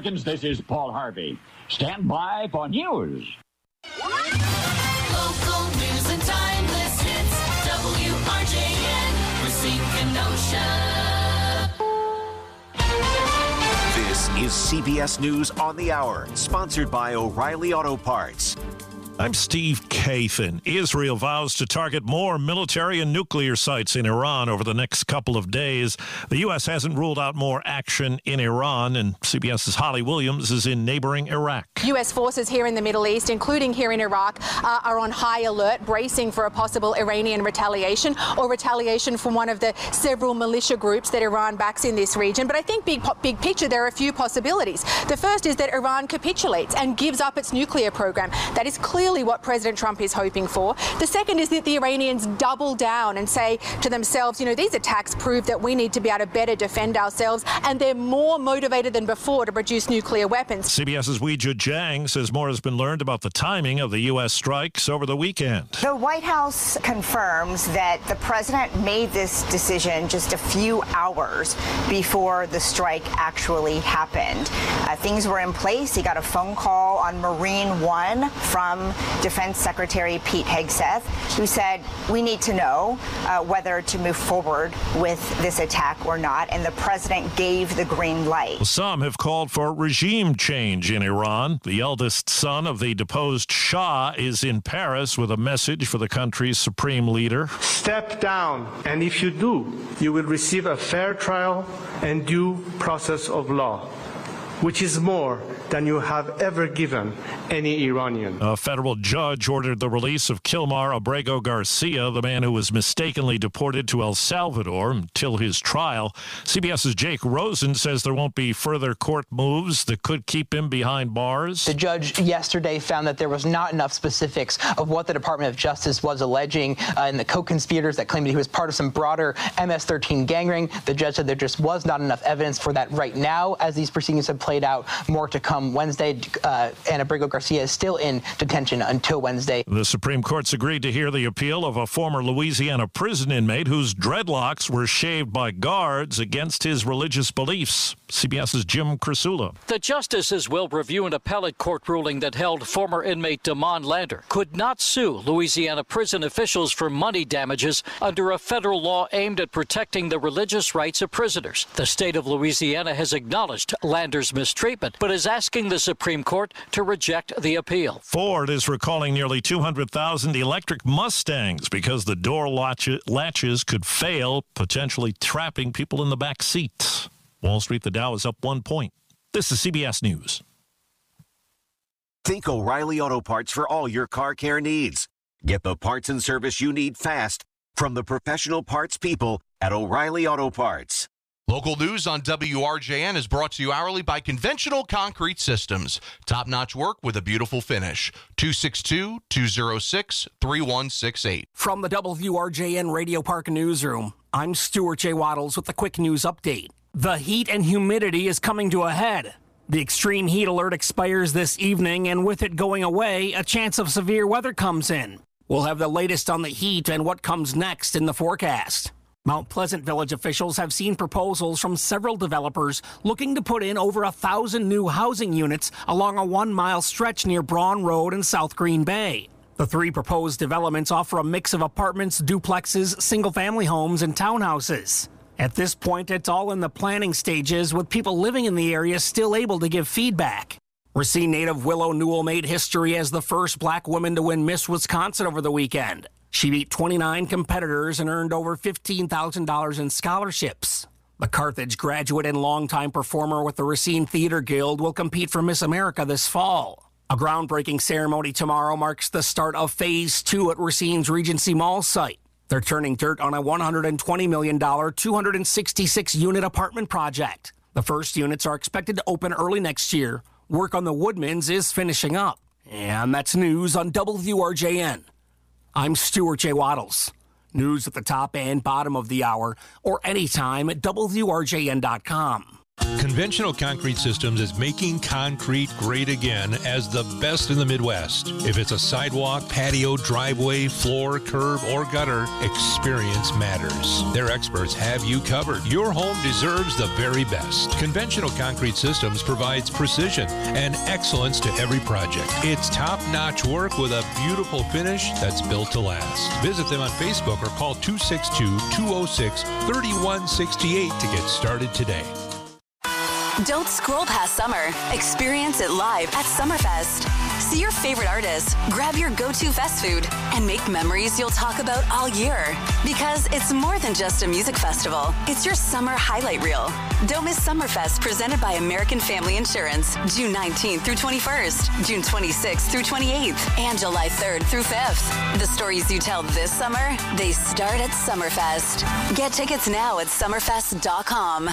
Americans, this is Paul Harvey. Stand by for news. Local news and timeless hits. WRJN, Racine, Kenosha. This is CBS News on the Hour, sponsored by O'Reilly Auto Parts. I'm Steve Kathan. Israel vows to target more military and nuclear sites in Iran over the next couple of days. The U.S. hasn't ruled out more action in Iran, and CBS's Holly Williams is in neighboring Iraq. U.S. forces here in the Middle East, including here in Iraq, are on high alert, bracing for a possible Iranian retaliation or retaliation from one of the several militia groups that Iran backs in this region. But I think big picture, there are a few possibilities. The first is that Iran capitulates and gives up its nuclear program. That is clearly what President Trump is hoping for. The second is that the Iranians double down and say to themselves, you know, these attacks prove that we need to be able to better defend ourselves, and they're more motivated than before to produce nuclear weapons. CBS's Weijia Jiang says more has been learned about the timing of the U.S. strikes over the weekend. The White House confirms that the president made this decision just a few hours before the strike actually happened. Things were in place. He got a phone call on Marine One from Defense Secretary Pete Hegseth, who said, we need to know whether to move forward with this attack or not, and the president gave the green light. Some have called for regime change in Iran. The eldest son of the deposed Shah is in Paris with a message for the country's supreme leader. Step down, and if you do, you will receive a fair trial and due process of law, which is more than you have ever given any Iranian. A federal judge ordered the release of Kilmar Abrego Garcia, the man who was mistakenly deported to El Salvador, until his trial. CBS's Jake Rosen says there won't be further court moves that could keep him behind bars. The judge yesterday found that there was not enough specifics of what the Department of Justice was alleging in the co-conspirators that claimed that he was part of some broader MS-13 gang ring. The judge said there just was not enough evidence for that right now. As these proceedings have played out, more to come Wednesday. Abrego Garcia is still in detention until Wednesday. The Supreme Court's agreed to hear the appeal of a former Louisiana prison inmate whose dreadlocks were shaved by guards against his religious beliefs. CBS's Jim Crisula. The justices will review an appellate court ruling that held former inmate Damon Lander could not sue Louisiana prison officials for money damages under a federal law aimed at protecting the religious rights of prisoners. The state of Louisiana has acknowledged Lander's mistreatment, but is asking the Supreme Court to reject the appeal. Ford is recalling nearly 200,000 electric Mustangs because the door latches could fail, potentially trapping people in the back seat. Wall Street, the Dow is up 1 point. This is CBS News. Think O'Reilly Auto Parts for all your car care needs. Get the parts and service you need fast from the professional parts people at O'Reilly Auto Parts. Local news on WRJN is brought to you hourly by Conventional Concrete Systems. Top-notch work with a beautiful finish. 262-206-3168. From the WRJN Radio Park Newsroom, I'm Stuart J. Waddles with the quick news update. The heat and humidity is coming to a head. The extreme heat alert expires this evening, and with it going away, a chance of severe weather comes in. We'll have the latest on the heat and what comes next in the forecast. Mount Pleasant Village officials have seen proposals from several developers looking to put in over 1,000 new housing units along a 1-mile stretch near Braun Road and South Green Bay. The 3 proposed developments offer a mix of apartments, duplexes, single-family homes, and townhouses. At this point, it's all in the planning stages, with people living in the area still able to give feedback. Racine native Willow Newell made history as the first black woman to win Miss Wisconsin over the weekend. She beat 29 competitors and earned over $15,000 in scholarships. The Carthage graduate and longtime performer with the Racine Theater Guild will compete for Miss America this fall. A groundbreaking ceremony tomorrow marks the start of Phase 2 at Racine's Regency Mall site. They're turning dirt on a $120 million, 266-unit apartment project. The first units are expected to open early next year. Work on the Woodmans is finishing up. And that's news on WRJN. I'm Stuart J. Waddles. News at the top and bottom of the hour, or anytime at WRJN.com. Conventional Concrete Systems is making concrete great again as the best in the Midwest. If it's a sidewalk, patio, driveway, floor, curb, or gutter, experience matters. Their experts have you covered. Your home deserves the very best. Conventional Concrete Systems provides precision and excellence to every project. It's top-notch work with a beautiful finish that's built to last. Visit them on Facebook or call 262-206-3168 to get started today. Don't scroll past summer. Experience it live at Summerfest. See your favorite artists, grab your go-to fast food, and make memories you'll talk about all year. Because it's more than just a music festival. It's your summer highlight reel. Don't miss Summerfest, presented by American Family Insurance, June 19th through 21st, June 26th through 28th, and July 3rd through 5th. The stories you tell this summer, they start at Summerfest. Get tickets now at summerfest.com.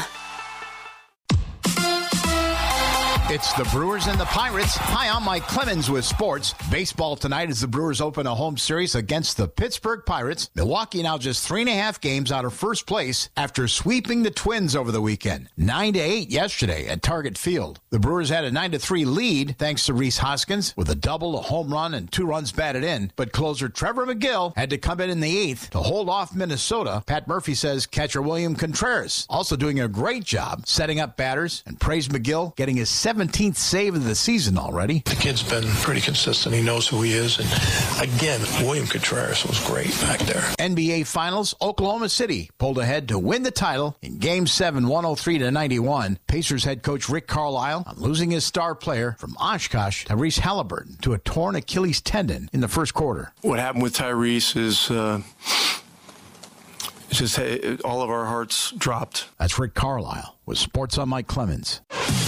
It's the Brewers and the Pirates. Hi, I'm Mike Clemens with sports. Baseball tonight as the Brewers open a home series against the Pittsburgh Pirates. Milwaukee now just 3.5 games out of first place after sweeping the Twins over the weekend. 9-8 yesterday at Target Field. The Brewers had a 9-3 lead thanks to Rhys Hoskins with a double, a home run, and 2 runs batted in. But closer Trevor McGill had to come in the 8th to hold off Minnesota. Pat Murphy says catcher William Contreras also doing a great job setting up batters, and praised McGill getting his 17th save of the season already. The kid's been pretty consistent. He knows who he is. And again, William Contreras was great back there. NBA Finals, Oklahoma City pulled ahead to win the title in Game 7, 103-91. Pacers head coach Rick Carlisle on losing his star player from Oshkosh, Tyrese Halliburton, to a torn Achilles tendon in the first quarter. What happened with Tyrese is just all of our hearts dropped. That's Rick Carlisle with Sports on Mike Clemens.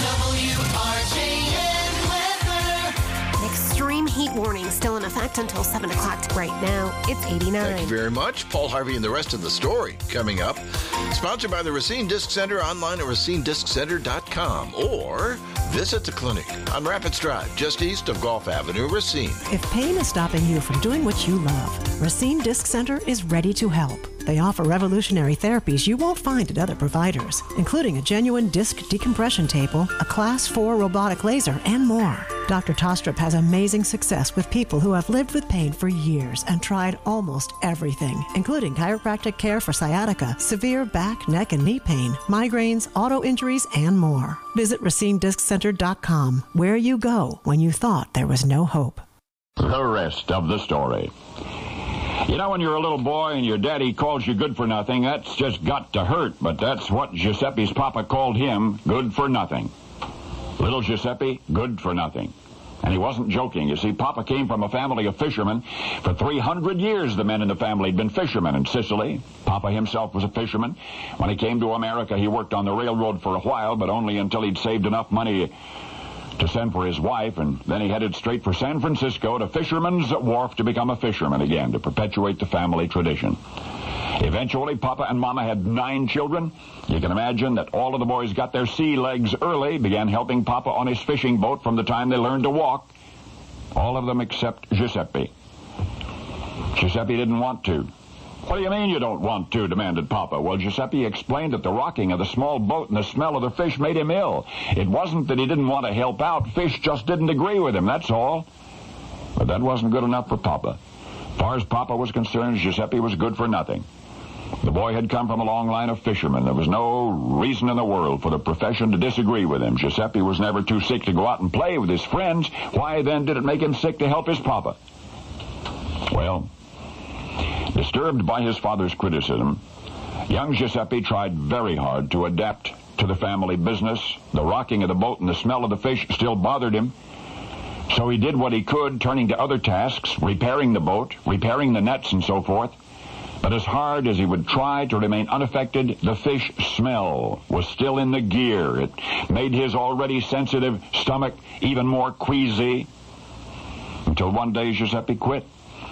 Extreme heat warning still in effect until 7 o'clock right now. It's 89. Thank you very much. Paul Harvey and the rest of the story coming up. Sponsored by the Racine Disc Center, online at racinedisccenter.com, or visit the clinic on Rapids Drive, just east of Gulf Avenue, Racine. If pain is stopping you from doing what you love, Racine Disc Center is ready to help. They offer revolutionary therapies you won't find at other providers, including a genuine disc decompression table, a Class 4 robotic laser, and more. Dr. Tostrup has amazing success with people who have lived with pain for years and tried almost everything, including chiropractic care for sciatica, severe back, neck, and knee pain, migraines, auto injuries, and more. Visit RacineDiscCenter.com, where you go when you thought there was no hope. The rest of the story. You know, when you're a little boy and your daddy calls you good for nothing, that's just got to hurt. But that's what Giuseppe's papa called him, good for nothing. Little Giuseppe, good for nothing. And he wasn't joking. You see, Papa came from a family of fishermen. For 300 years, the men in the family had been fishermen in Sicily. Papa himself was a fisherman. When he came to America, he worked on the railroad for a while, but only until he'd saved enough money to send for his wife, and then he headed straight for San Francisco to Fisherman's Wharf to become a fisherman again, to perpetuate the family tradition. Eventually, Papa and Mama had 9 children. You can imagine that all of the boys got their sea legs early, began helping Papa on his fishing boat from the time they learned to walk. All of them except Giuseppe. Giuseppe didn't want to. What do you mean you don't want to? Demanded Papa. Well, Giuseppe explained that the rocking of the small boat and the smell of the fish made him ill. It wasn't that he didn't want to help out. Fish just didn't agree with him, that's all. But that wasn't good enough for Papa. As far as Papa was concerned, Giuseppe was good for nothing. The boy had come from a long line of fishermen. There was no reason in the world for the profession to disagree with him. Giuseppe was never too sick to go out and play with his friends. Why then did it make him sick to help his Papa? Well, disturbed by his father's criticism, young Giuseppe tried very hard to adapt to the family business. The rocking of the boat and the smell of the fish still bothered him. So he did what he could, turning to other tasks, repairing the boat, repairing the nets, and so forth. But as hard as he would try to remain unaffected, the fish smell was still in the gear. It made his already sensitive stomach even more queasy. Until one day Giuseppe quit.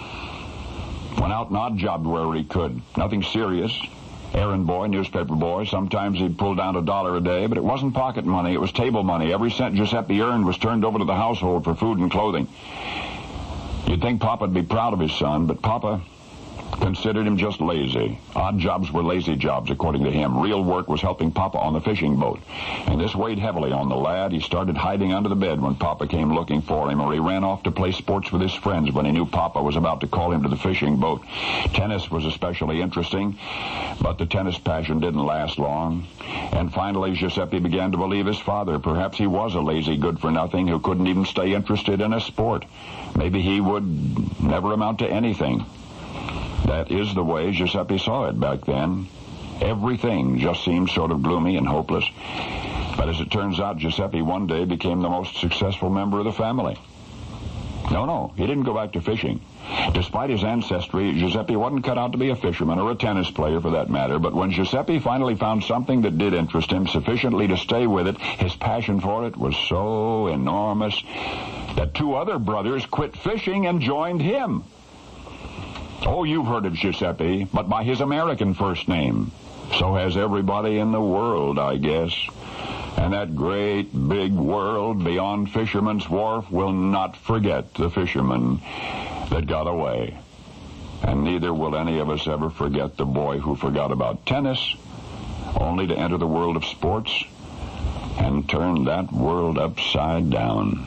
Went out and odd jobbed wherever he could. Nothing serious. Errand boy, newspaper boy. Sometimes he'd pull down $1 a day, but it wasn't pocket money. It was table money. Every cent Giuseppe earned was turned over to the household for food and clothing. You'd think Papa'd be proud of his son, but Papa considered him just lazy. Odd jobs were lazy jobs, according to him. Real work was helping Papa on the fishing boat. And this weighed heavily on the lad. He started hiding under the bed when Papa came looking for him, or he ran off to play sports with his friends when he knew Papa was about to call him to the fishing boat. Tennis was especially interesting, but the tennis passion didn't last long. And finally, Giuseppe began to believe his father. Perhaps he was a lazy good-for-nothing who couldn't even stay interested in a sport. Maybe he would never amount to anything. That is the way Giuseppe saw it back then. Everything just seemed sort of gloomy and hopeless. But as it turns out, Giuseppe one day became the most successful member of the family. No, he didn't go back to fishing. Despite his ancestry, Giuseppe wasn't cut out to be a fisherman or a tennis player for that matter. But when Giuseppe finally found something that did interest him sufficiently to stay with it, his passion for it was so enormous that 2 other brothers quit fishing and joined him. Oh, you've heard of Giuseppe, but by his American first name. So has everybody in the world, I guess. And that great big world beyond Fisherman's Wharf will not forget the fisherman that got away. And neither will any of us ever forget the boy who forgot about tennis, only to enter the world of sports and turn that world upside down.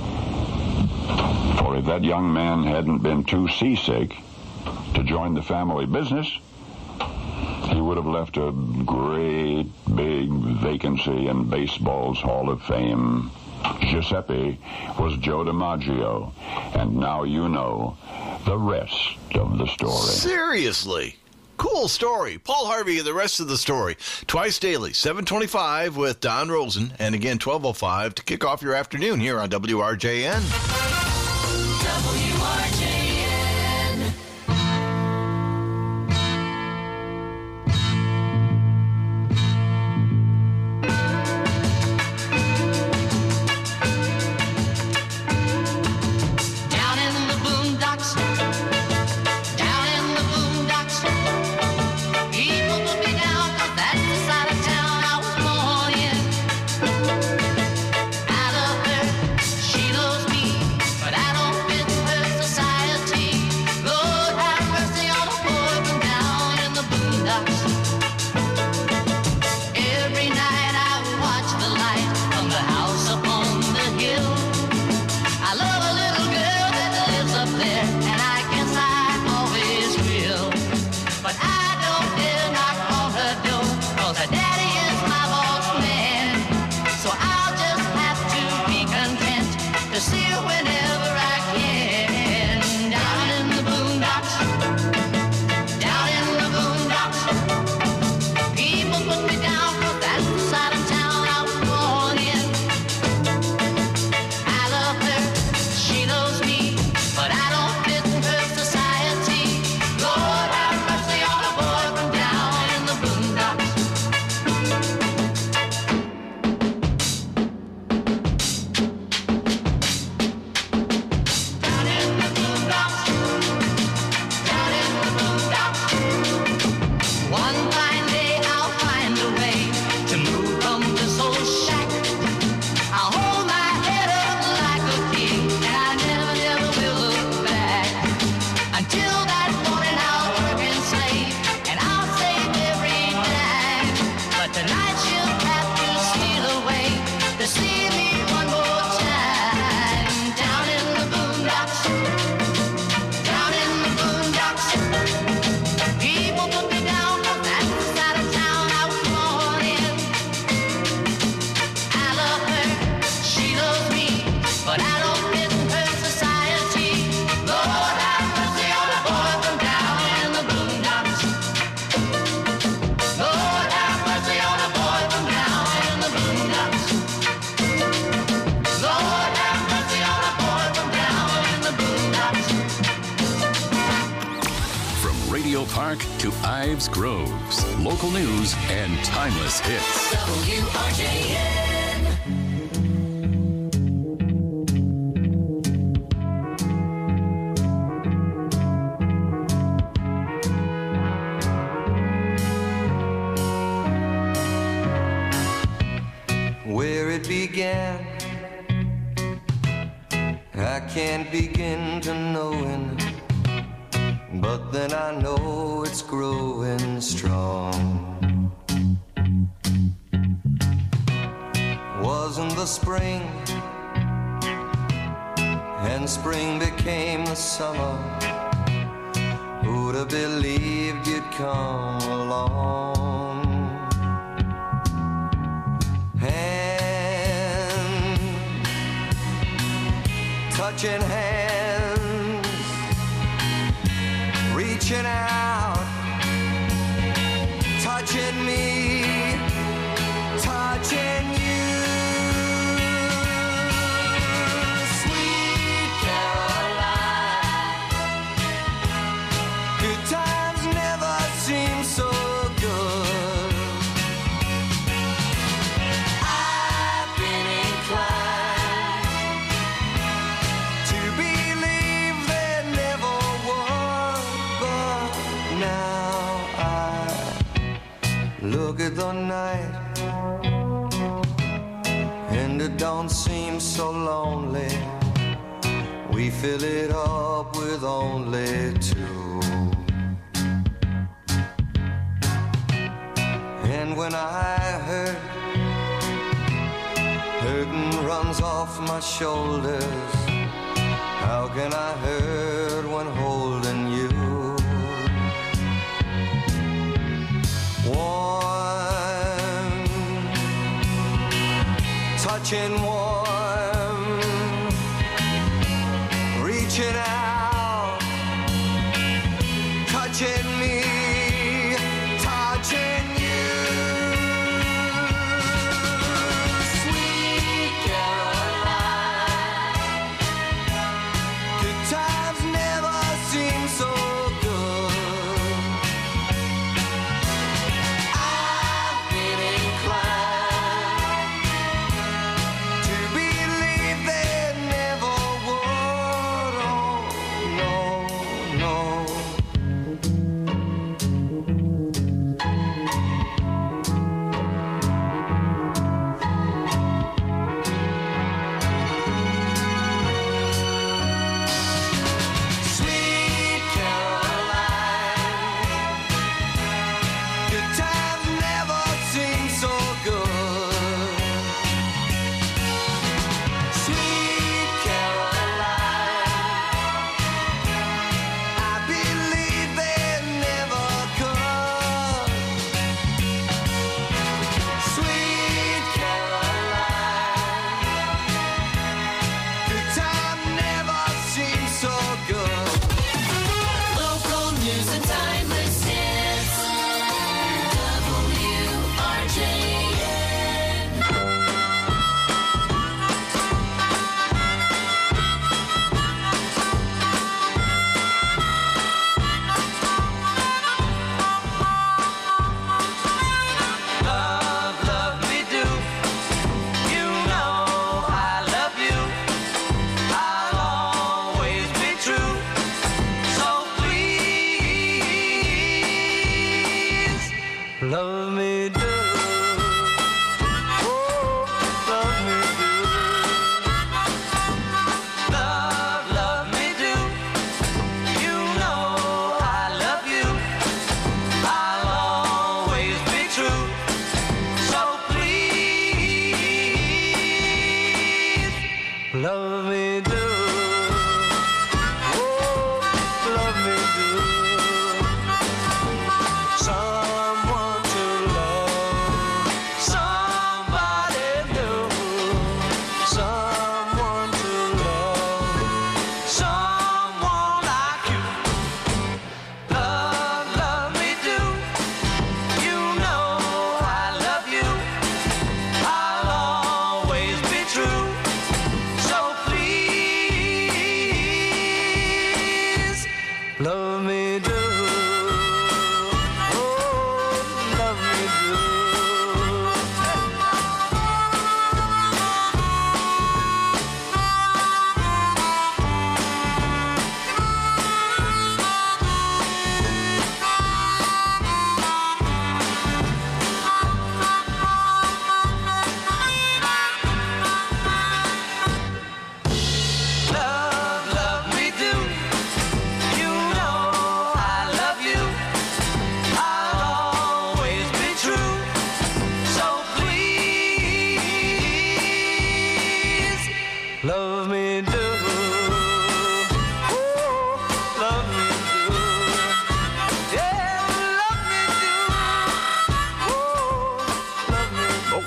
For if that young man hadn't been too seasick to join the family business, he would have left a great big vacancy in baseball's Hall of Fame. Giuseppe was Joe DiMaggio, and now you know the rest of the story. Seriously? Cool story. Paul Harvey and the rest of the story. Twice daily, 7:25 with Don Rosen, and again 12:05 to kick off your afternoon here on WRJN. WRJN. Park to Ives Groves. Local news and timeless hits. WRJN. Where it began, I can't begin to know, but the then I know it's growing strong. Wasn't the spring, and spring became the summer. Who'd have believed you'd come along? Hand, touching hands, reaching out, touching me, touching you. Sweet Caroline, good times never seem so good. I've been inclined to believe there never was, but now I look at the night and it don't seem so lonely. We fill it up with only two. And when I hurt, hurting runs off my shoulders. How can I hurt when holding you? Warm, touching warm, reaching out, touching me, touching you. Sweet Caroline, good times never seem so good. I've been inclined to believe there never would. Oh, no, no.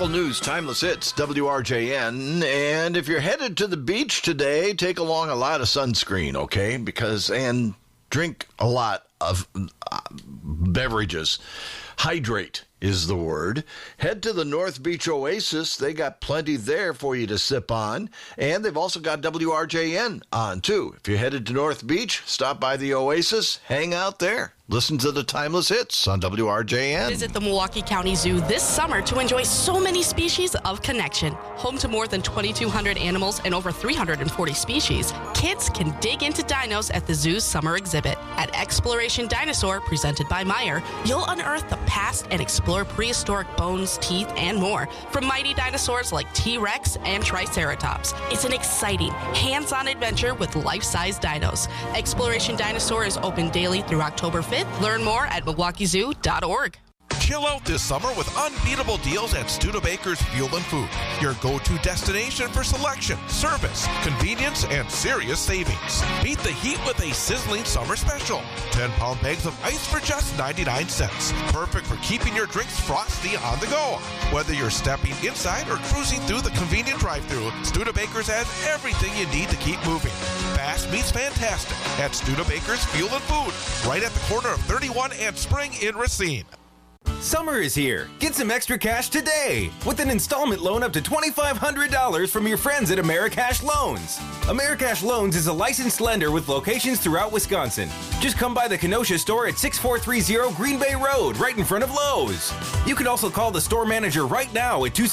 Local news, timeless hits, WRJN. And if you're headed to the beach today, take along a lot of sunscreen, okay? And drink a lot of beverages. Hydrate is the word. Head to the North Beach Oasis. They got plenty there for you to sip on. And they've also got WRJN on, too. If you're headed to North Beach, stop by the Oasis, hang out there. Listen to the timeless hits on WRJN. Visit the Milwaukee County Zoo this summer to enjoy so many species of connection. Home to more than 2,200 animals and over 340 species, kids can dig into dinos at the zoo's summer exhibit. At Exploration Dinosaur, presented by Meyer, you'll unearth the past and explore prehistoric bones, teeth, and more from mighty dinosaurs like T-Rex and Triceratops. It's an exciting, hands-on adventure with life-size dinos. Exploration Dinosaur is open daily through October 5th. Learn more at milwaukeezoo.org. Chill out this summer with unbeatable deals at Studebaker's Fuel and Food, your go-to destination for selection, service, convenience, and serious savings. Beat the heat with a sizzling summer special. 10-pound bags of ice for just 99 cents. Perfect for keeping your drinks frosty on the go. Whether you're stepping inside or cruising through the convenient drive-thru, Studebaker's has everything you need to keep moving. Fast meets fantastic at Studebaker's Fuel and Food, right at the corner of 31 and Spring in Racine. Summer is here. Get some extra cash today with an installment loan up to $2,500 from your friends at Americash Loans. Americash Loans is a licensed lender with locations throughout Wisconsin. Just come by the Kenosha store at 6430 Green Bay Road, right in front of Lowe's. You can also call the store manager right now at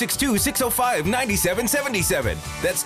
262-605-9777. That's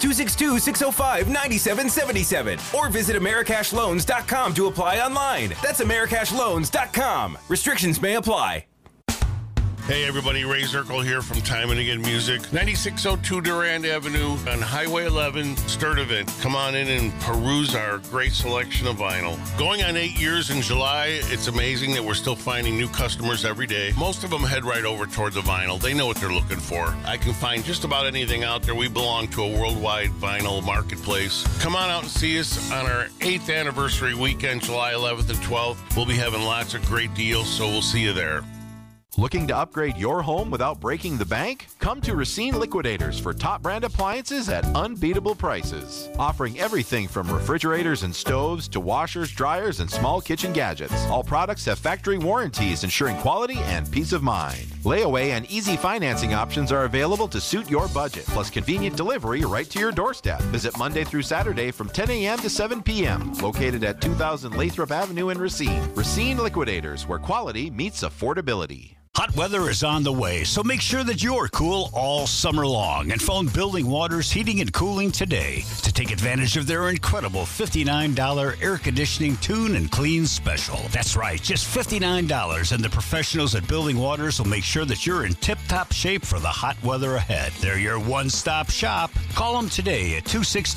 262-605-9777. Or visit AmericashLoans.com to apply online. That's AmericashLoans.com. Restrictions may apply. Hey everybody, Ray Zirkle here from Time and Again Music. 9602 Durand Avenue on Highway 11, Sturtevant. Come on in and peruse our great selection of vinyl. Going on 8 years in July, it's amazing that we're still finding new customers every day. Most of them head right over toward the vinyl. They know what they're looking for. I can find just about anything out there. We belong to a worldwide vinyl marketplace. Come on out and see us on our 8th anniversary weekend, July 11th and 12th. We'll be having lots of great deals, so we'll see you there. Looking to upgrade your home without breaking the bank? Come to Racine Liquidators for top brand appliances at unbeatable prices. Offering everything from refrigerators and stoves to washers, dryers, and small kitchen gadgets. All products have factory warranties ensuring quality and peace of mind. Layaway and easy financing options are available to suit your budget, plus convenient delivery right to your doorstep. Visit Monday through Saturday from 10 a.m. to 7 p.m. Located at 2000 Lathrop Avenue in Racine. Racine Liquidators, where quality meets affordability. Hot weather is on the way, so make sure that you're cool all summer long and phone Building Waters Heating and Cooling today to take advantage of their incredible $59 air conditioning tune and clean special. That's right, just $59, and the professionals at Building Waters will make sure that you're in tip-top shape for the hot weather ahead. They're your one-stop shop. Call them today at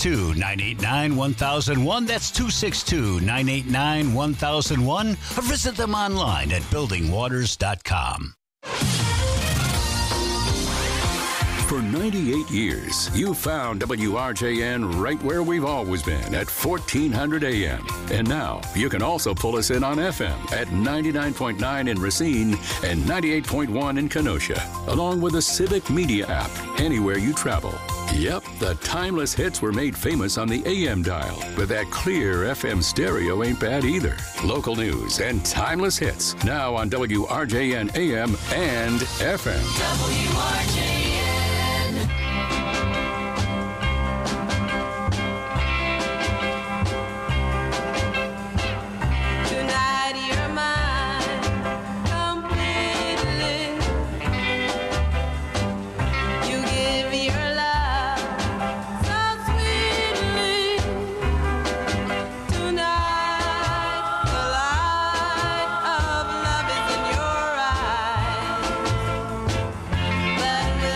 262-989-1001. That's 262-989-1001, or visit them online at buildingwaters.com. For 98 years, you found WRJN right where we've always been at 1400 AM. And now you can also pull us in on FM at 99.9 in Racine and 98.1 in Kenosha, along with the Civic Media app anywhere you travel. Yep, the timeless hits were made famous on the AM dial, but that clear FM stereo ain't bad either. Local news and timeless hits now on WRJN AM and FM. WRJN. That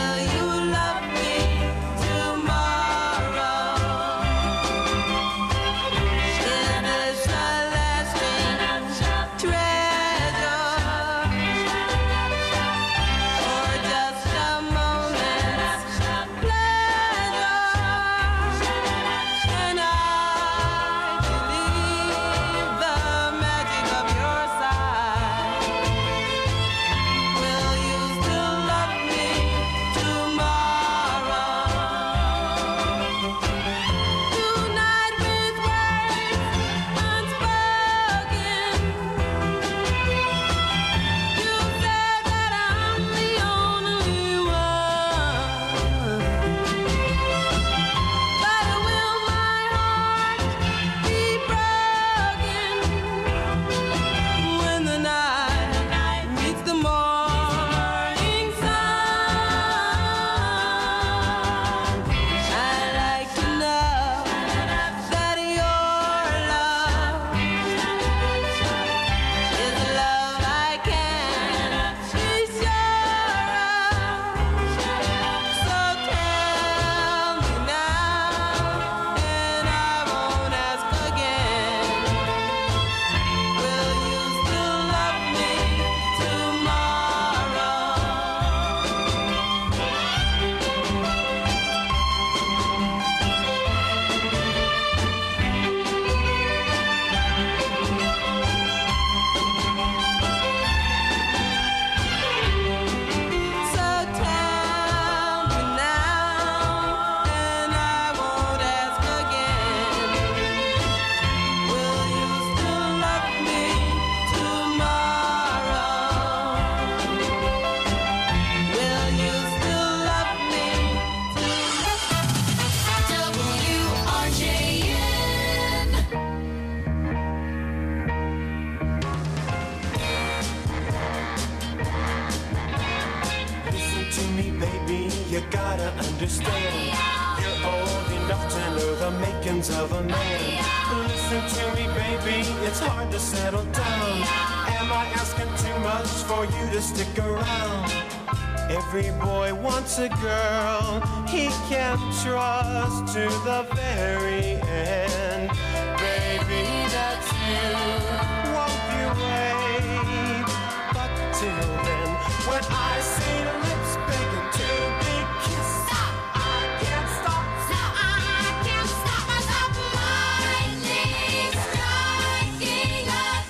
gotta understand. You're old enough to know the makings of a man. Listen to me, baby, it's hard to settle down. Am I asking too much for you to stick around? Every boy wants a girl he can trust to the very end. Baby, that's you, won't you wait? But till then, when I see your lips begging to be kissed, I can't stop, I can't stop myself. Lightning striking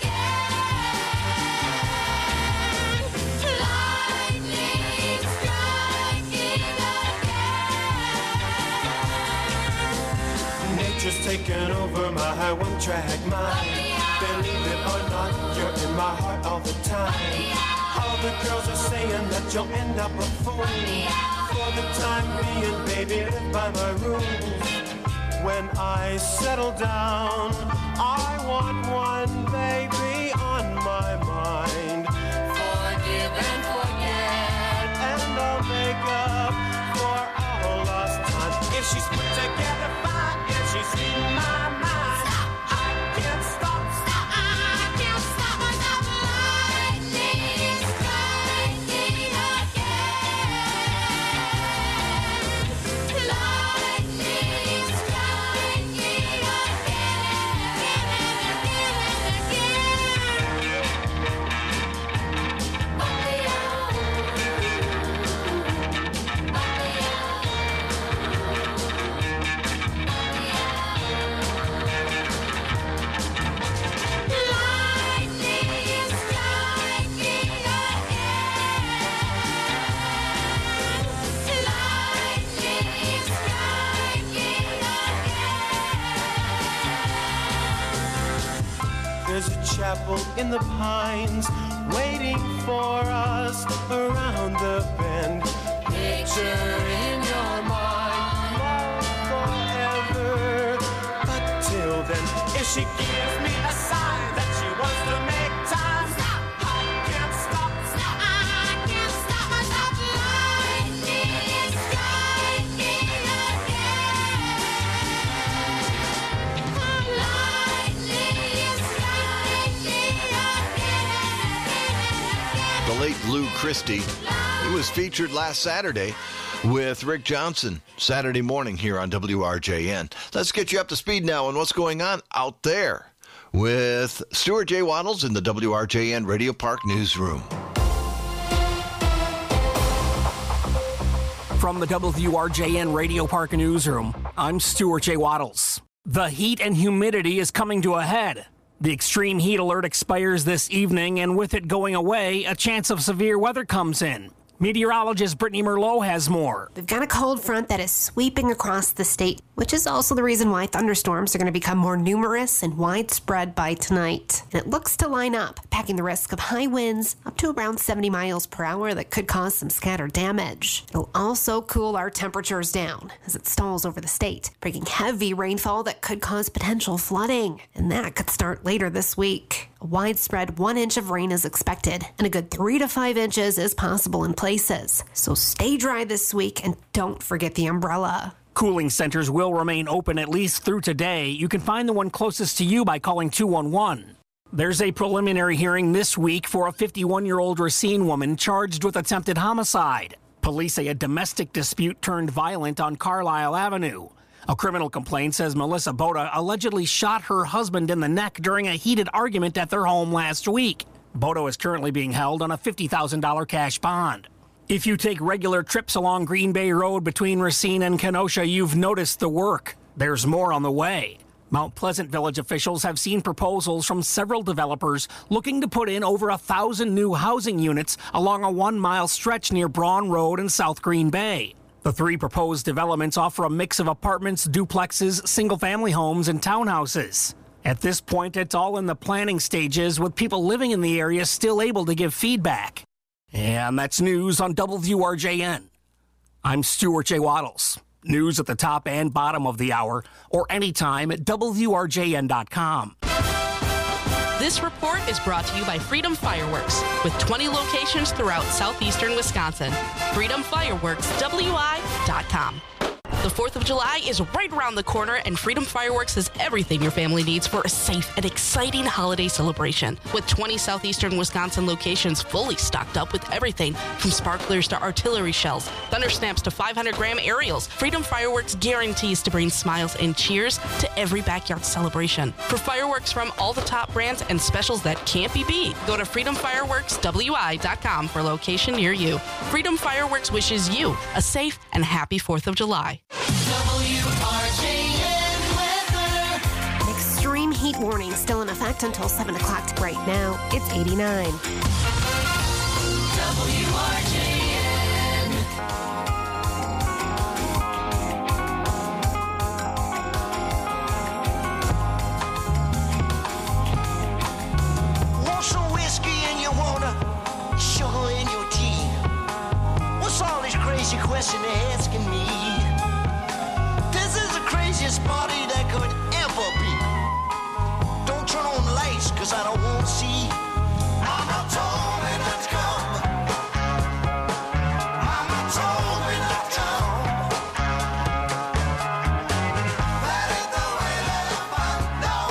again. Lightning striking again. Nature's taken over my one-track mind. Believe it or not, you're in my heart all the time. All the girls are saying that you'll end up a fool. For the time being, baby, live by my rules. When I settle down, I want one baby on my mind. Forgive and forget, and I'll make up for all lost time. If she's put together fine, if she's in my mind, I can't stop. There's a chapel in the pines waiting for us around the bend. Picture in your mind, love forever. But till then, if she gives me a sign that she wants to make time, I can't stop, I can't stop myself. Lightning striking again. The late Lou Christie. He was featured last Saturday with Rick Johnson, Saturday morning here on WRJN. Let's get you up to speed now on what's going on out there with Stuart J. Waddles in the WRJN Radio Park Newsroom. From the WRJN Radio Park Newsroom, I'm Stuart J. Waddles. The heat and humidity is coming to a head. The extreme heat alert expires this evening, and with it going away, a chance of severe weather comes in. Meteorologist Brittany Merlot has more. We've got a cold front that is sweeping across the state, which is also the reason why thunderstorms are going to become more numerous and widespread by tonight. And it looks to line up, packing the risk of high winds up to around 70 miles per hour that could cause some scattered damage. It'll also cool our temperatures down as it stalls over the state, bringing heavy rainfall that could cause potential flooding. And that could start later this week. A widespread 1 inch of rain is expected, and a good 3 to 5 inches is possible in places. So stay dry this week and don't forget the umbrella. Cooling centers will remain open at least through today. You can find the one closest to you by calling 211. There's a preliminary hearing this week for a 51-year-old Racine woman charged with attempted homicide. Police say a domestic dispute turned violent on Carlisle Avenue. A criminal complaint says Melissa Boda allegedly shot her husband in the neck during a heated argument at their home last week. Boda is currently being held on a $50,000 cash bond. If you take regular trips along Green Bay Road between Racine and Kenosha, you've noticed the work. There's more on the way. Mount Pleasant Village officials have seen proposals from several developers looking to put in over 1,000 new housing units along a 1-mile stretch near Braun Road and South Green Bay. The 3 proposed developments offer a mix of apartments, duplexes, single-family homes, and townhouses. At this point, it's all in the planning stages, with people living in the area still able to give feedback. And that's news on WRJN. I'm Stuart J. Waddles. News at the top and bottom of the hour, or anytime at WRJN.com. This report is brought to you by Freedom Fireworks, with 20 locations throughout southeastern Wisconsin. FreedomFireworksWI.com. The 4th of July is right around the corner, and Freedom Fireworks has everything your family needs for a safe and exciting holiday celebration. With 20 southeastern Wisconsin locations fully stocked up with everything from sparklers to artillery shells, thunder snaps to 500-gram aerials, Freedom Fireworks guarantees to bring smiles and cheers to every backyard celebration. For fireworks from all the top brands and specials that can't be beat, go to FreedomFireworksWI.com for a location near you. Freedom Fireworks wishes you a safe and happy 4th of July. WRJN weather. Extreme heat warning still in effect until 7 o'clock right now. It's 89. WRJN. Want some whiskey and you wanna sugar in your tea? What's all this crazy question they're asking me? This is the craziest party that could ever be. Don't turn on the lights, cause I don't want to see. Mama told me not to come. Mama told me not to come. That ain't the way that I know.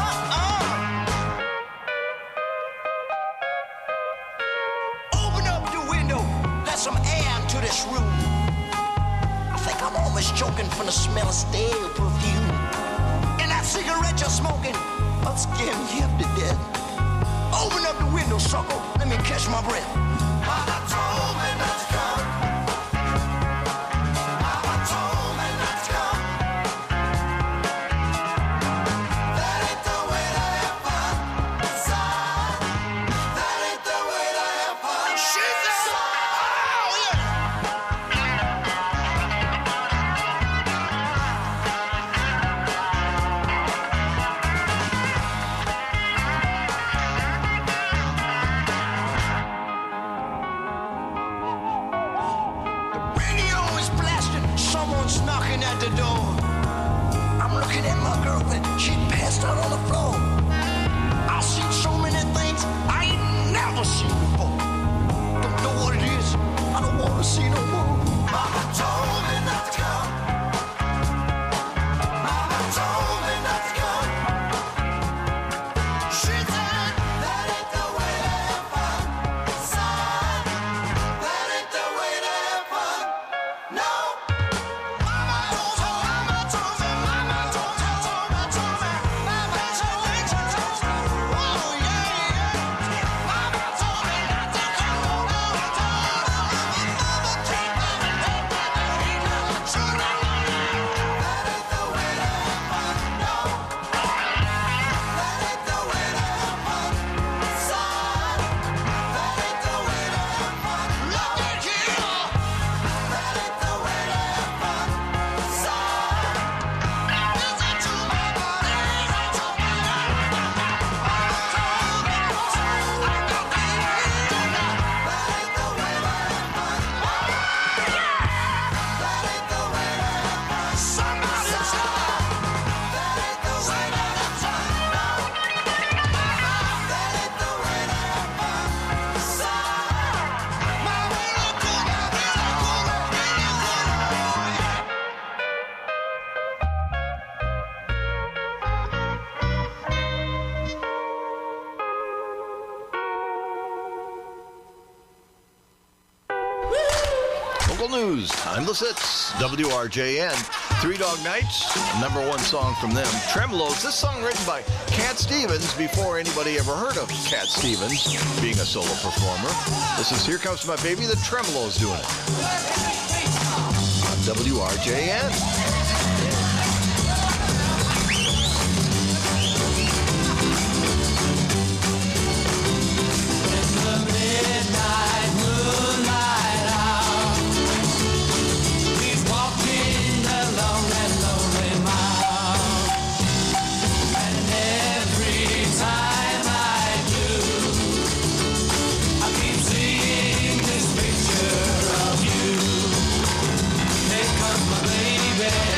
Open up the window, let some air into this room. I think I'm almost choking from the smell of stale perfume. And that cigarette you're smoking, I'll scare me half to death. Open up the window, sucker, let me catch my breath. Mama told me not to come. Mama told me not to come. That ain't the way to have fun. Son, that ain't the way to have fun. She said, oh yeah. Radio is blasting, someone's knocking at the door. I'm looking at my girlfriend, she passed out on the floor. I've seen so many things I ain't never seen before. Don't know what it is, I don't want to see no more. Mama told me not to come. Mama told me not to come. She said, that ain't the way to have fun. Son, that ain't the way to have fun. No. Mama told me, mama told me, mama told me, mama told me, mama told me, oh yeah, yeah. Mama told me not to come. Mama told me, mama told me, that ain't the way to have fun. No. That ain't the way to have fun. Son, that ain't the way to have fun. Look at here. That ain't the way to have fun. Son, listen to my body, listen to my life. Mama told me not to. I got the idea. That ain't the way to have fun. That ain't the way to have fun. Somebody say that ain't the way to have fun. No. That ain't the way to have fun. Son, my really cool, my really cool, my really cool. Local news, timeless hits, WRJN. Three Dog Nights, #1 song from them. Tremolos, this song written by Cat Stevens before anybody ever heard of Cat Stevens being a solo performer. This is Here Comes My Baby, the Tremolos doing it. On WRJN. Baby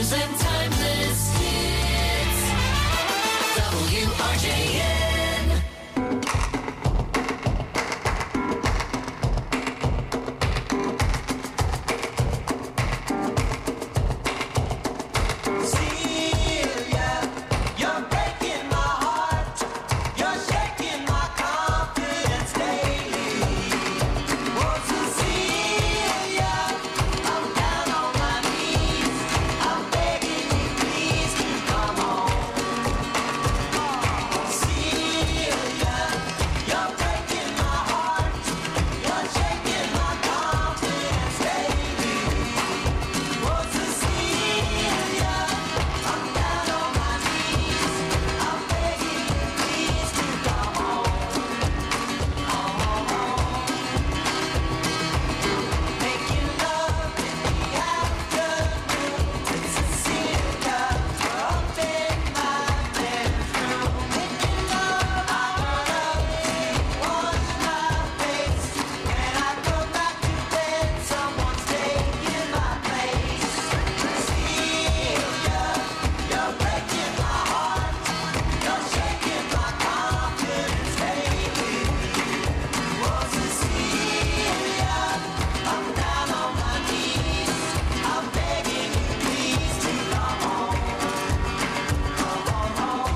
news and timeless hits. WRJN. Celia, you're breaking my heart. You're shaking my confidence daily. Oh, Cecilia, I'm down on my knees. I'm begging you, please, to come home. Celia, you're breaking my heart. You're shaking my confidence daily. Oh, Cecilia, I'm down on my knees. I'm begging you, please, to come home. Making love in the afternoon. Cecilia, up in my bedroom. Making love, I wash my face. When I go back to bed, someone's taking my place. Cecilia, you're breaking my heart. You're shaking my confidence daily. Oh, Cecilia, I'm down on my knees. I'm begging you, please, to come home. Come on home.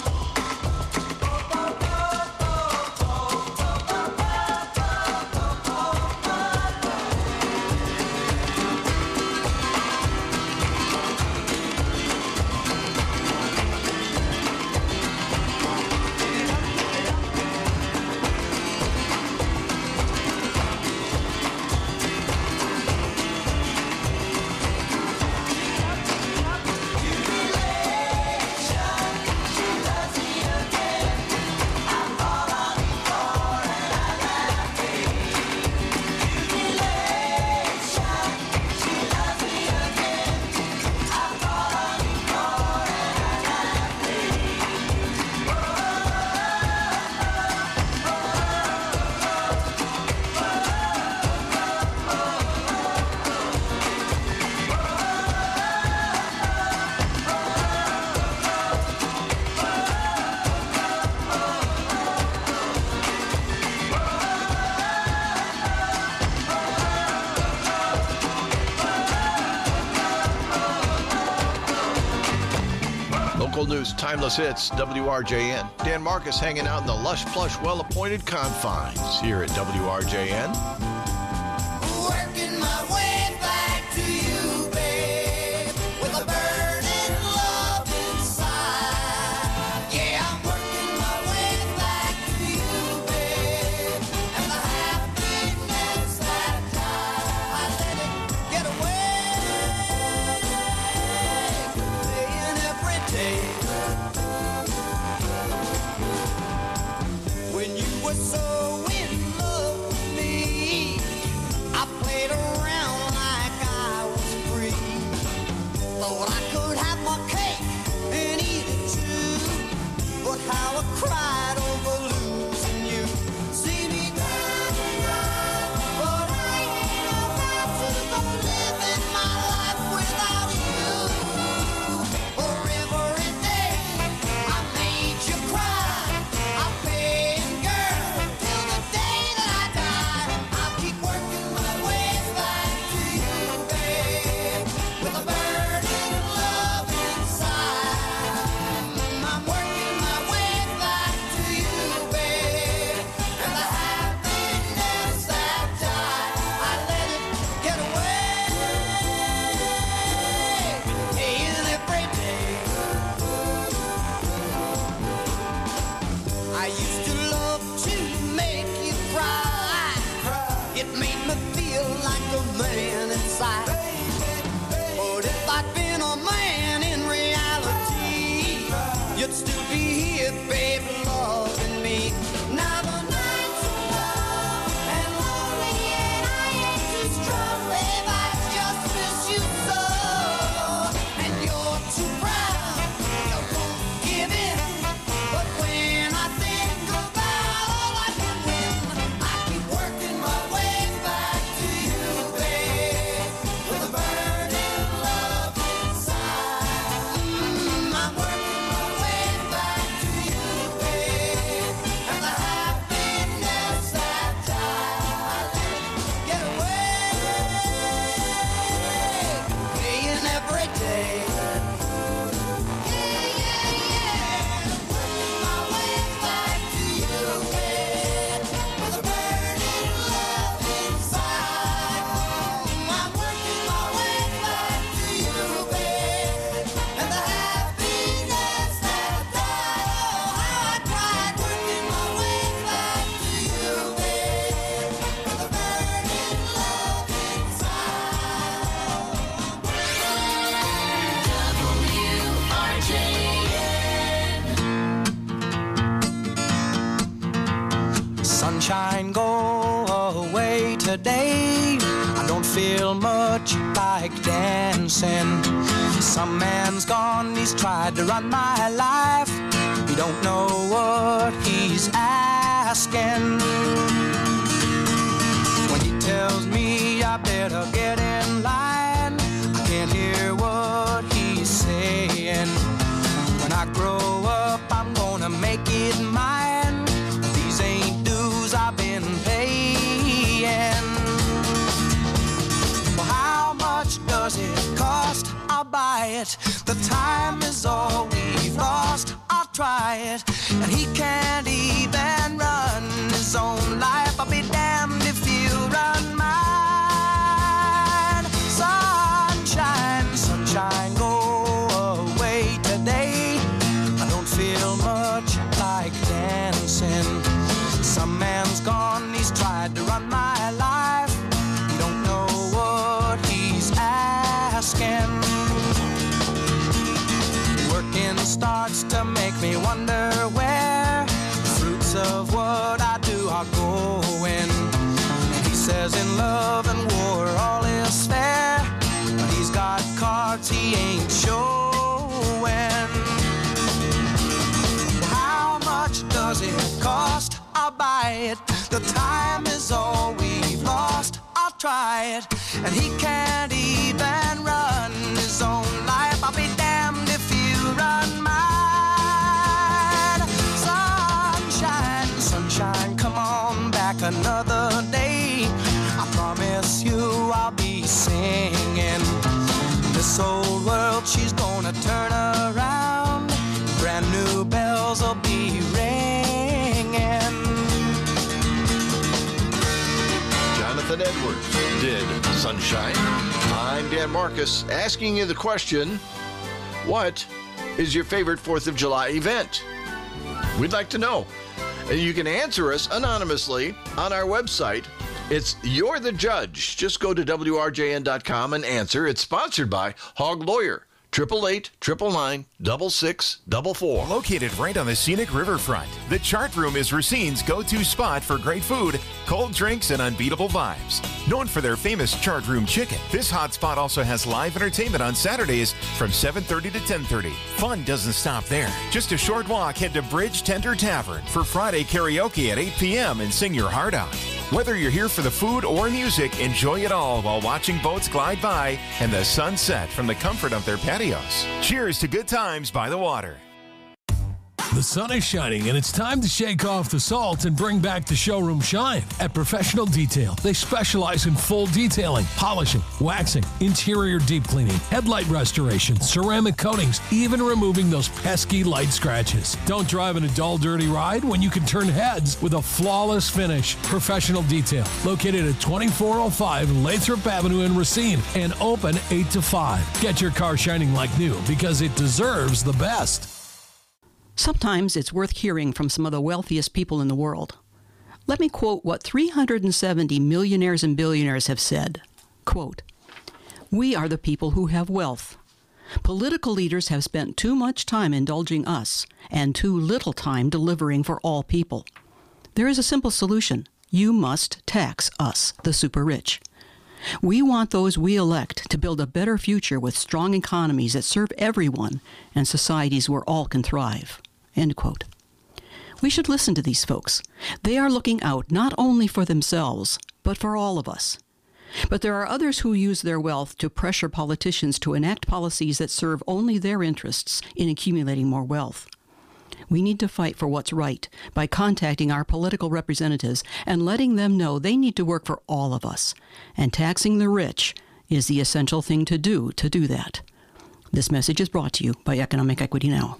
Local news, timeless hits, WRJN. Dan Marcus hanging out in the lush, plush, well-appointed confines here at WRJN. Working my way back to you, babe, with a burning love inside. Yeah, I'm working my way back to you, babe, and the happiness that I let it get away, playing every day. When you were so in love with me, I played around like I was free. Thought I could have my cake and eat it too. But how I cried over losing you. See me down, but I ain't about to go living my life without you. For every day I made you cry, I paid girl till the day that I die. I'll keep working my way back to you, babe, with a burning love inside. I'm working my way back to you, babe, and the happiness that died, I let it get away, in every day. I used to love to make you cry. It made me feel like a man inside. But if I'd been a man in reality, you'd still be here, babe, loving me. Now the nights are long and lonely, and I ain't too strong, babe. I just miss you so. And you're too proud, you won't give in. But when I think about all I can win, I keep working my way back to you, babe, with a burning love inside. today. I don't feel much like dancing. Some man's gone, he's tried to run my life. He don't know what he's asking. When he tells me I better get in line, I can't hear what he's saying. When I grow up, I'm gonna make it mine. These ain't dues I've been paying. Well, how much does it cost? I'll buy it. The time is all we've lost. I'll try it. And he can't even run his own life. I'll be damned if you run mine. Sunshine, sunshine, go away today. I don't feel much like dancing. Some man's gone, he's tried to run my life. You don't know what he's asking. Working starts to make me wonder where the fruits of what I do are going. He says in love and war all is fair, but he's got cards he ain't showing. How much does it cost? I'll buy it. The time is all we've lost. I'll try it. And he can't even run his own life. I'll be damned if you run mine. Sunshine, sunshine, come on back another day. I promise you I'll be singing. This old world, she's gonna turn around. Brand new bells will be ringing. Jonathan Edwards did Sunshine. I'm Dan Marcus, asking you the question, what is your favorite 4th of July event? We'd like to know. And you can answer us anonymously on our website. It's You're the Judge. Just go to WRJN.com and answer. It's sponsored by Hog Lawyer. 888-999-6644. Located right on the scenic riverfront, the Chart Room is Racine's go-to spot for great food, cold drinks, and unbeatable vibes. Known for their famous Chart Room chicken, this hot spot also has live entertainment on Saturdays from 7:30 to 10:30. Fun doesn't stop there. Just a short walk, head to Bridge Tender Tavern for Friday karaoke at 8 p.m. and sing your heart out. Whether you're here for the food or music, enjoy it all while watching boats glide by and the sunset from the comfort of their patios. Cheers to good times by the water. The sun is shining and it's time to shake off the salt and bring back the showroom shine. At Professional Detail, they specialize in full detailing, polishing, waxing, interior deep cleaning, headlight restoration, ceramic coatings, even removing those pesky light scratches. Don't drive in a dull, dirty ride when you can turn heads with a flawless finish. Professional Detail, located at 2405 Lathrop Avenue in Racine and open 8 to 5. Get your car shining like new because it deserves the best. Sometimes it's worth hearing from some of the wealthiest people in the world. Let me quote what 370 millionaires and billionaires have said. Quote, "We are the people who have wealth. Political leaders have spent too much time indulging us and too little time delivering for all people. There is a simple solution. You must tax us, the super rich. We want those we elect to build a better future with strong economies that serve everyone and societies where all can thrive." End quote. We should listen to these folks. They are looking out not only for themselves, but for all of us. But there are others who use their wealth to pressure politicians to enact policies that serve only their interests in accumulating more wealth. We need to fight for what's right by contacting our political representatives and letting them know they need to work for all of us. And taxing the rich is the essential thing to do that. This message is brought to you by Economic Equity Now.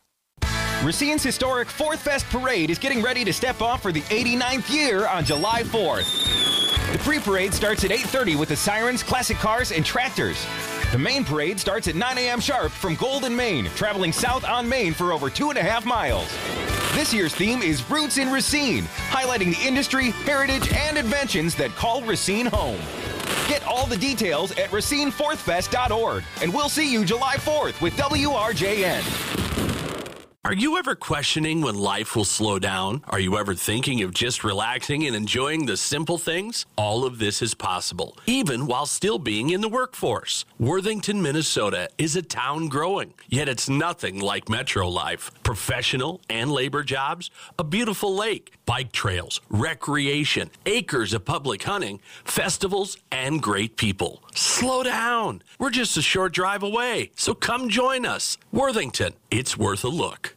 Racine's historic 4th Fest Parade is getting ready to step off for the 89th year on July 4th. The pre-parade starts at 8:30 with the sirens, classic cars, and tractors. The main parade starts at 9 a.m. sharp from Golden, Maine, traveling south on Main for over 2.5 miles. This year's theme is Roots in Racine, highlighting the industry, heritage, and inventions that call Racine home. Get all the details at RacineFourthFest.org, and we'll see you July 4th with WRJN. Are you ever questioning when life will slow down? Are you ever thinking of just relaxing and enjoying the simple things? All of this is possible, even while still being in the workforce. Worthington, Minnesota is a town growing, yet it's nothing like metro life. Professional and labor jobs, a beautiful lake, bike trails, recreation, acres of public hunting, festivals, and great people. Slow down. We're just a short drive away, so come join us. Worthington, it's worth a look.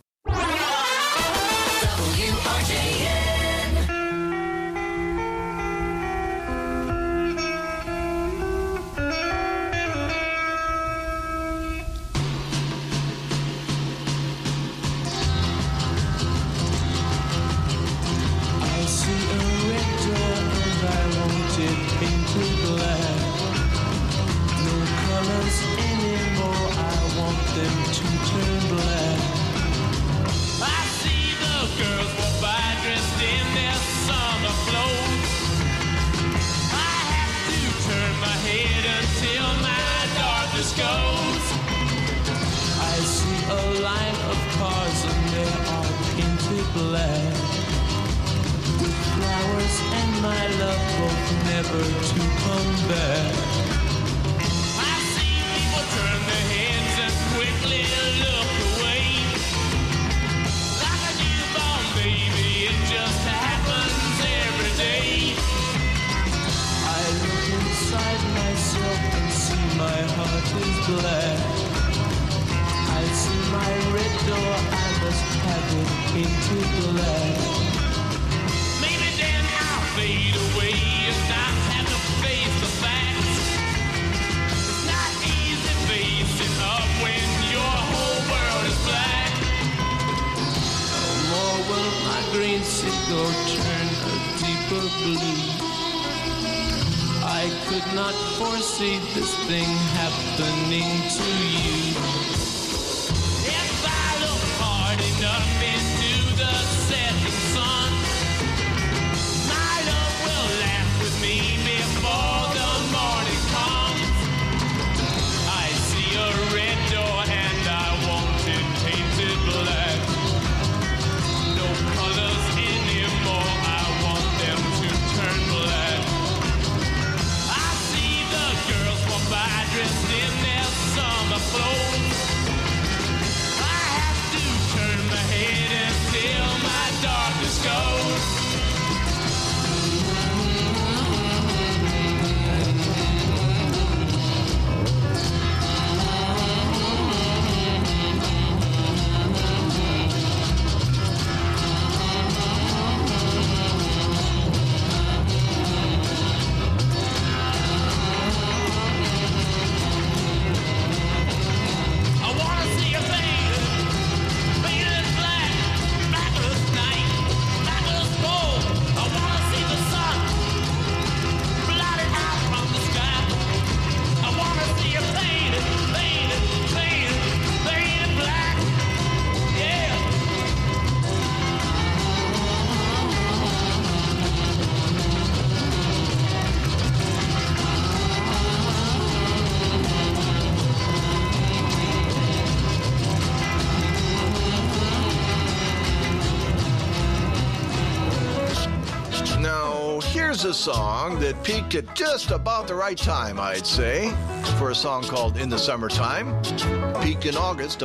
Here's a song that peaked at just about the right time, I'd say, for a song called In the Summertime. Peaked in August of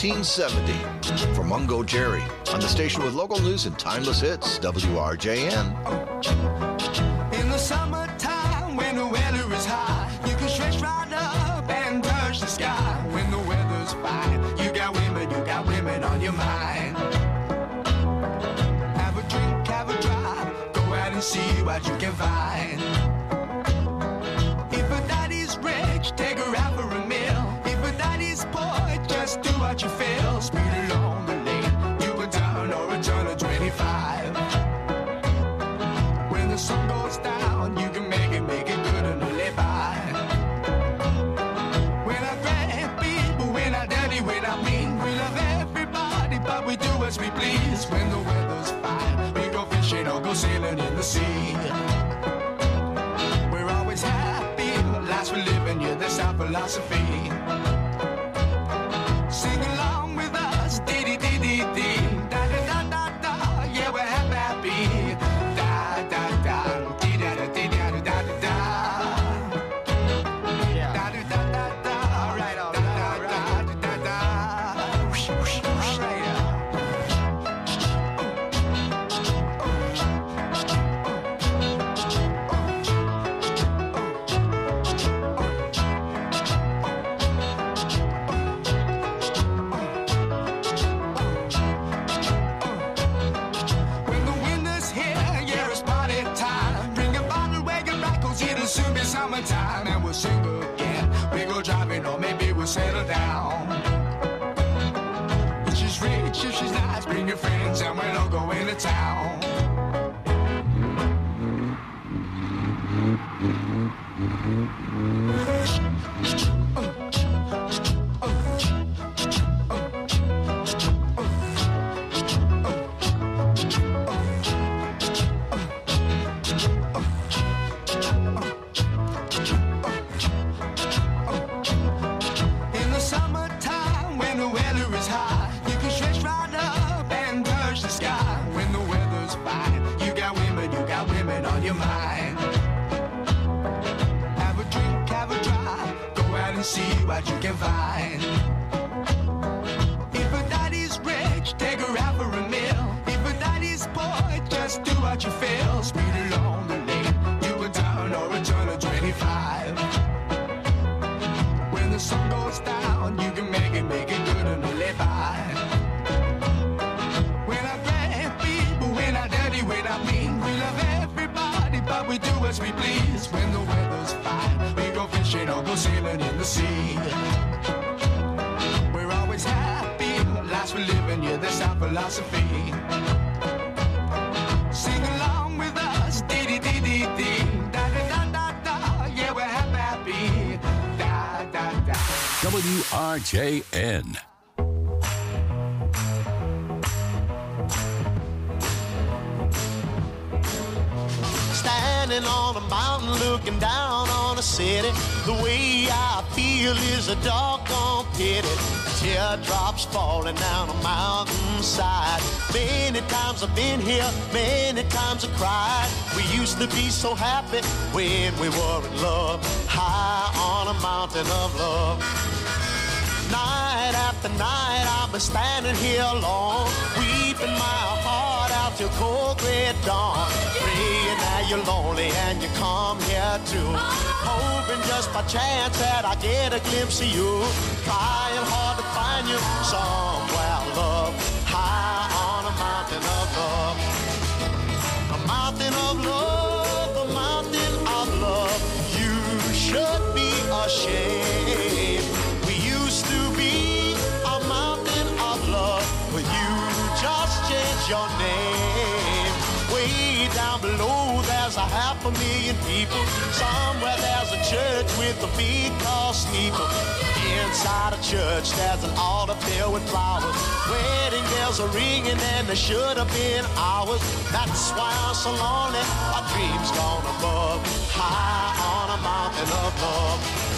1970 for Mungo Jerry on the station with local news and timeless hits, WRJN. In the summertime, when the weather is high, you can stretch right up and touch the sky. When the weather's fine, you got women on your mind. Have a drink, have a drive, go out and see what you can find. If a daddy's rich, take her out for a meal. If a daddy's poor, just do what you feel. Speed along the lane, you a turn or a turn of 25. When the sun goes down, you can make it good and live by. When I grab people, when I dirty, when I mean, we love everybody, but we do as we please. When the weather's fine, we go fishing or go sailing in the sea. We're always happy, lives we're living, yeah, that's our philosophy. Sing along with us, dee dee dee dee dee. we'll settle down. If she's rich, if she's nice, bring your friends and we'll all go into town. In the summertime, when the weather is high, you can stretch right up and touch the sky. When the weather's fine, you got women on your mind. Have a drink, have a drive, go out and see what you can find. If a daddy's rich, take her out for a meal. If a daddy's poor, just do what you feel. Speed along the lane, do a turn or a turn of 25. When the sun goes down, you can make it good and live by. We're not bad people, we're not dirty, we're not mean. We love everybody, but we do as we please. When the weather's fine, we go fishing or go sailing in the sea. We're always happy, life's we're living, yeah, that's our philosophy. Sing along with us, dee-dee-dee-dee-dee. Da-da-da-da-da, yeah, we're happy. Da-da-da. WRJN. Standing on a mountain looking down on a city. The way I feel is a doggone pity. Teardrops falling down a mountainside. Many times I've been here, many times I've cried. We used to be so happy when we were in love. High on a mountain of love. Night after night I've been standing here alone, weeping my heart out till cold gray dawn. Praying that you're lonely and you come here too, hoping just by chance that I get a glimpse of you. Trying hard to find you somewhere, love. High on a mountain of love. A mountain of love, a mountain of love. You should be ashamed. We used to be a mountain of love, but you just changed your name. Way down below there's 500,000 people. Somewhere there's a church with a big tall steeple. Inside a church there's an altar filled with flowers. Wedding bells are ringing and there should have been ours. That's why I'm so lonely, our dreams gone above. High on a mountain of love.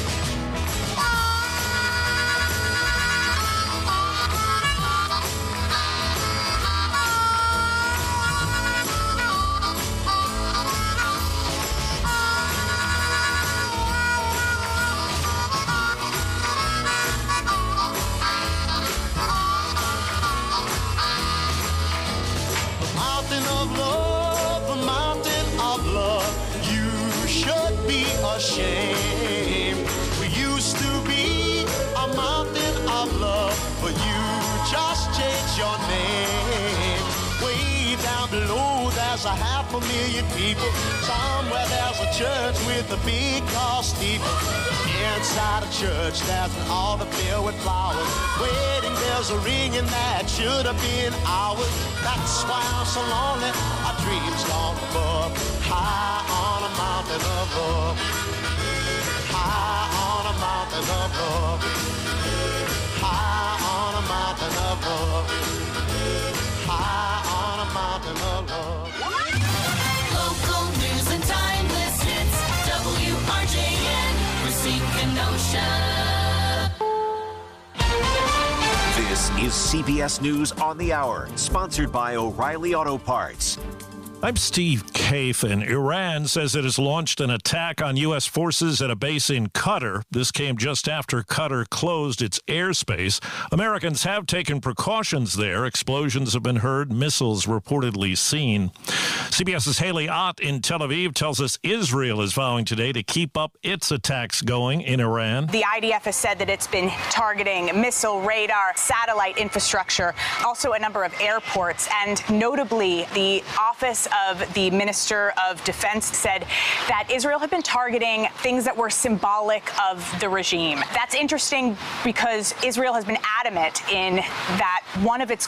Shame. We used to be a mountain of love, but you just changed your name. Way down below there's 500,000 people. Somewhere there's a church with a big tall steeple. Inside a church there's an altar filled with flowers. Wedding bells are ringing that should have been ours. That's why I'm so lonely, our dreams gone above. High on a mountain of love. High on a mountain of love. High on a mountain of love. High on a mountain of love. Local news and timeless hits. WRJN, Racine, Kenosha. This is CBS News on the Hour, sponsored by O'Reilly Auto Parts. I'm Steve Kaif, and Iran says it has launched an attack on U.S. forces at a base in Qatar. This came just after Qatar closed its airspace. Americans have taken precautions there. Explosions have been heard, missiles reportedly seen. CBS's Haley Ott in Tel Aviv tells us Israel is vowing today to keep up its attacks going in Iran. The IDF has said that it's been targeting missile, radar, satellite infrastructure, also a number of airports, and notably the Office of the Minister of Defense said that Israel had been targeting things that were symbolic of the regime. That's interesting because Israel has been adamant in that one of its